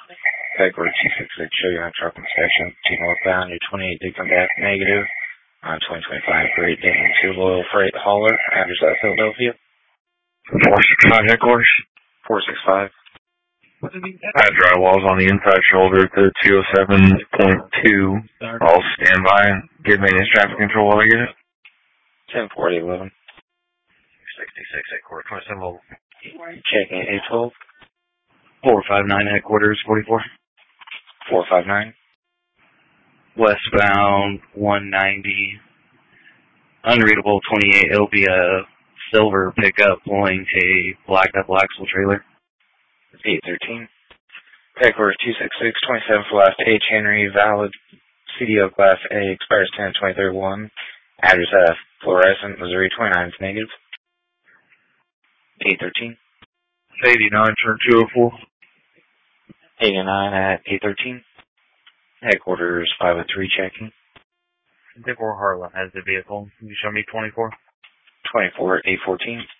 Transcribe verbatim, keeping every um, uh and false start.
Headquarters two six six, show you on truck inspection. Two northbound, your twenty-eight did come back negative. On twenty twenty-five, Great Dane, two Loyal Freight hauler, address at Philadelphia. four six five headquarters. four six five. I have drywalls on the inside shoulder at the two oh seven point two. I'll stand by and give maintenance traffic control while I get it. ten forty eleven. sixty-six headquarters, twenty-seven level. Checking eight twelve. four five nine headquarters, forty-four. four five nine. Westbound one ninety. Unreadable twenty-eight. It'll be a silver pickup pulling a blacked up axle trailer. eight thirteen. Headquarters two six six, twenty-seven for last H. Henry, valid C D O Class A, expires ten twenty thirty-one. Address at Fluorescent, Missouri, twenty-nine is negative. eight thirteen. eighty-nine, turn two oh four. eighty-nine at eight thirteen. Headquarters five oh three, checking. fifty-four Harlan has the vehicle. Can you show me twenty-four? twenty-four at eight fourteen.